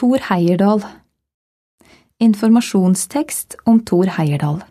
Thor Heyerdahl. Informasjonstekst om Thor Heyerdahl.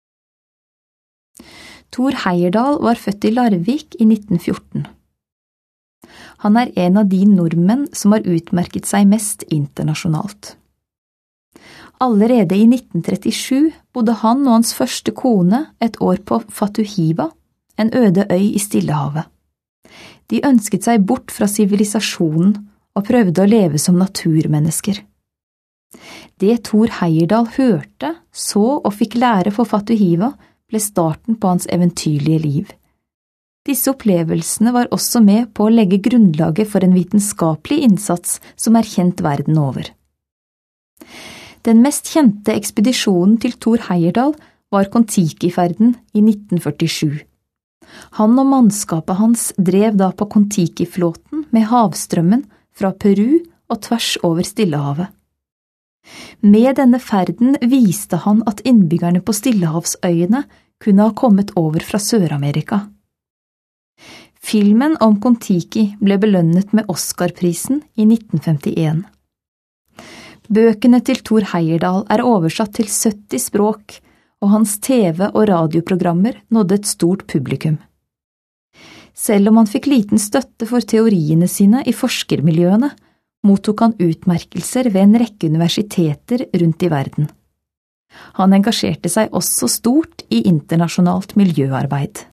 Thor Heyerdahl var født i Larvik i 1914. Han er en av de nordmenn som har utmerket seg mest internasjonalt. Allerede i 1937 bodde han og hans første kone et år på Fatuhiva, en øde øy i Stillehavet. De ønsket seg bort fra sivilisasjonen og prøvde å leve som naturmennesker. Det Thor Heyerdahl hørte, så og fikk lære på Fatuhiva, ble starten på hans eventyrlige liv. Disse opplevelsene var også med på å legge grunnlaget for en vitenskapelig innsats som er kjent verden over. Den mest kjente ekspedisjonen til Thor Heyerdahl var Kon-Tiki-ferden i 1947. Han og mannskapet hans drev da på Kon-Tiki-flåten med havstrømmen fra Peru og tvers over Stillehavet. Med denne ferden viste han at innbyggerne på Stillehavsøyene kunne ha kommet over fra Sør-Amerika. Filmen om Kon-Tiki ble belønnet med Oscar-prisen i 1951. Bøkene til Thor Heyerdahl er oversatt til 70 språk, og hans TV- og radioprogrammer nådde et stort publikum. Selv om han fikk liten støtte for teoriene sine i forskermiljøene, mottok han utmerkelser ved en rekke universiteter rundt i verden. Han engasjerte seg også stort i internasjonalt miljøarbeid.